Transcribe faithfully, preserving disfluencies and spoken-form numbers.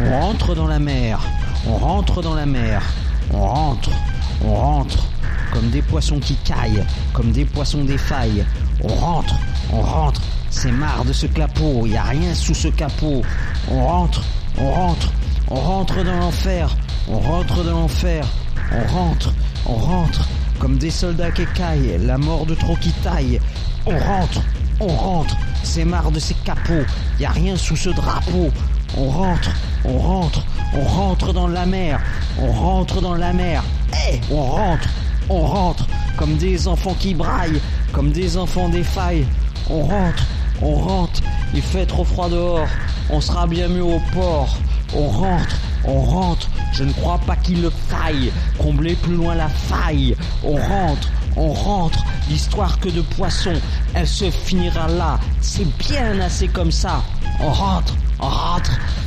On rentre dans la mer, on rentre dans la mer, on rentre, on rentre, comme des poissons qui caillent, comme des poissons des failles. On rentre, on rentre, c'est marre de ce clapot, y a rien sous ce capot. On rentre, on rentre, on rentre dans l'enfer, on rentre dans l'enfer, on rentre, on rentre, comme des soldats qui caillent, la mort de trop qui taille. On rentre, on rentre, c'est marre de ces capots, y a rien sous ce drapeau. On rentre, on rentre, on rentre dans la mer, on rentre dans la mer. Eh, hey, on rentre, on rentre, comme des enfants qui braillent, comme des enfants des failles. On rentre, on rentre, il fait trop froid dehors, on sera bien mieux au port. On rentre, on rentre, je ne crois pas qu'il le faille, combler plus loin la faille. On rentre, on rentre, l'histoire que de poissons, elle se finira là, c'est bien assez comme ça. On rentre, on rentre,